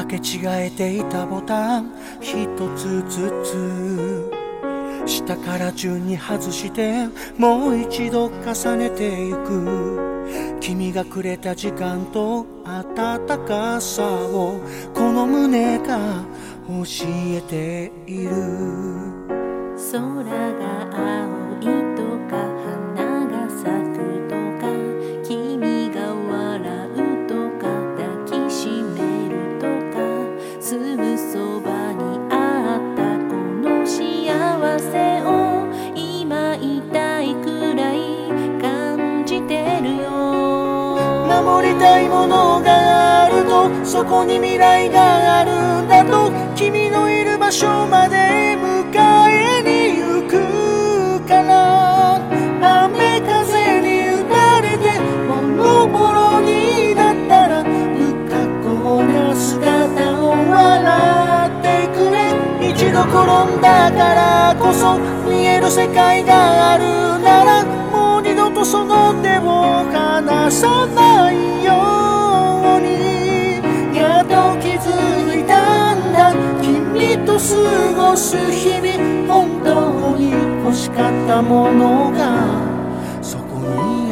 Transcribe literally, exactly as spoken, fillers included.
け違えていたボタン一つずつ下から順に外してもう一度重ねてゆく。君がくれた時間と温かさをこの胸が教えている。 空が青いとか花が咲くとか君が笑うとか抱きしめるとかすぐそばにあったこの幸せを今痛いくらい感じてるよ。 守りたいものがあるとそこに未来があるんだと君のいる場所まで迎えに行くから。雨風に打たれてボロボロになったら不格好な姿を笑ってくれ。一度転んだからこそ見える世界があるならもう二度とその手を離さないように。やっと気づいたんだ君と過ごす日々本当に欲しかったものがそこに